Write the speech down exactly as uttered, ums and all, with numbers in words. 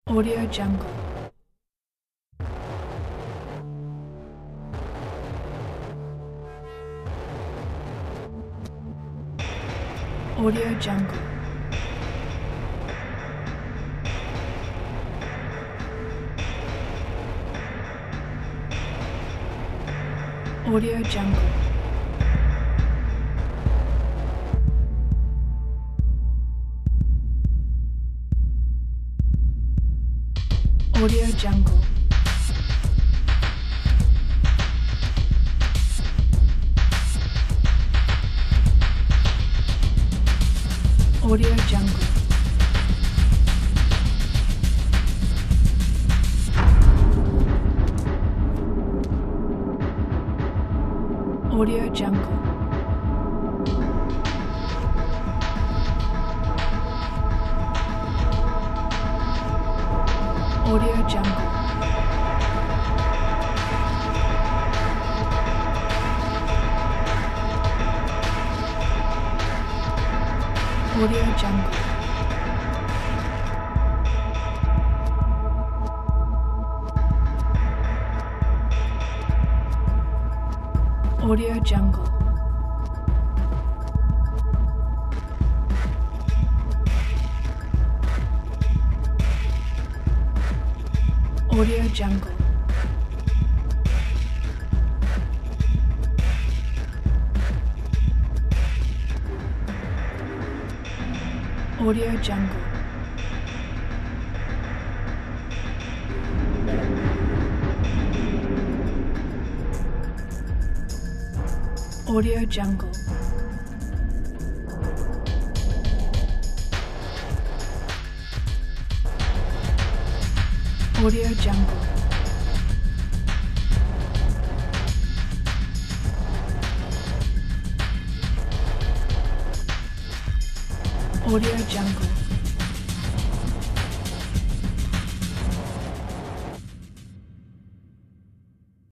Audio Jungle. Audio Jungle. Audio Jungle. Audio Jungle. Audio Jungle. Audio Jungle. Audio Jungle. Audio Jungle. Audio Jungle. Audio Jungle. Audio Jungle. Audio Jungle. Audio Jungle. Audio Jungle.